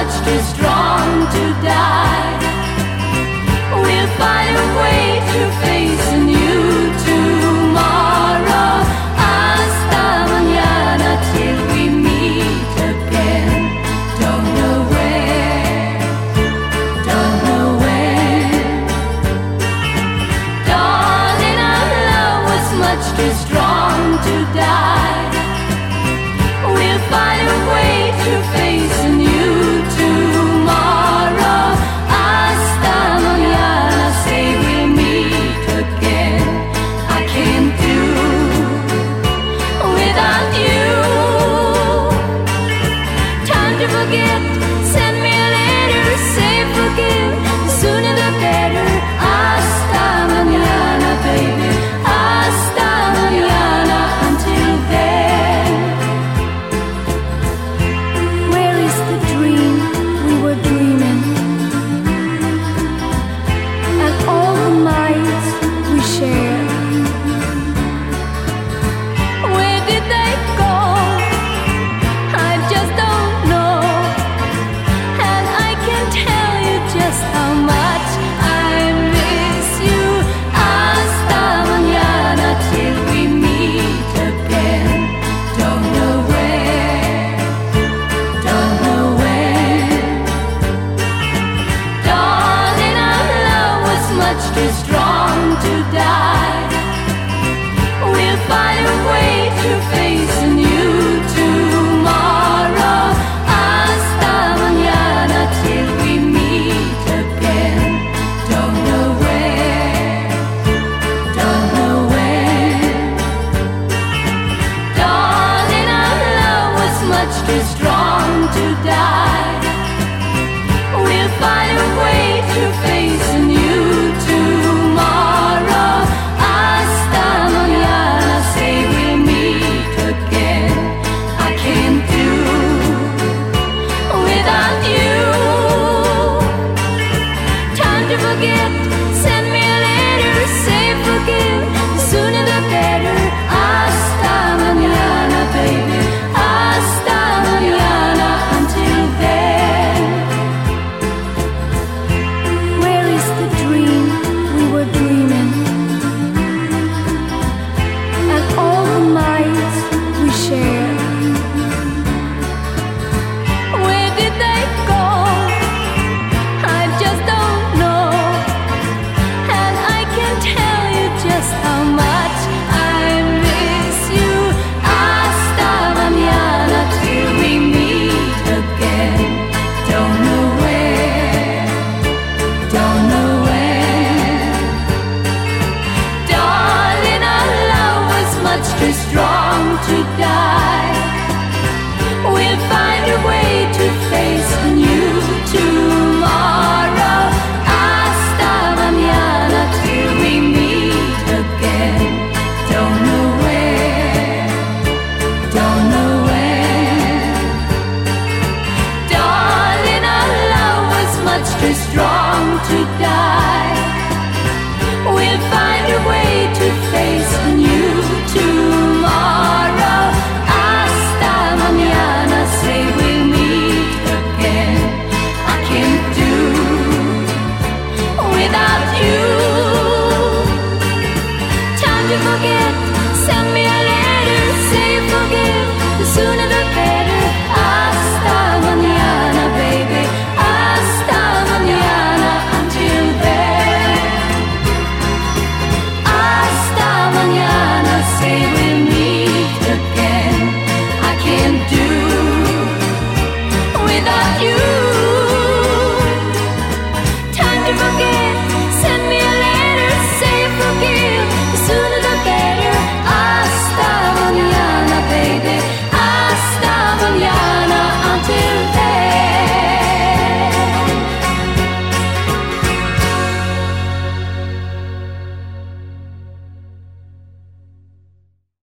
much too strong to die. We'll find a way to face a new tomorrow. Hasta mañana till we meet again. Don't know where, don't know when. Darling, our love was much too strong to die. We'll find a way to face a new tomorrow. Hasta mañana, say we'll meet again. I can't do without you. Time to forget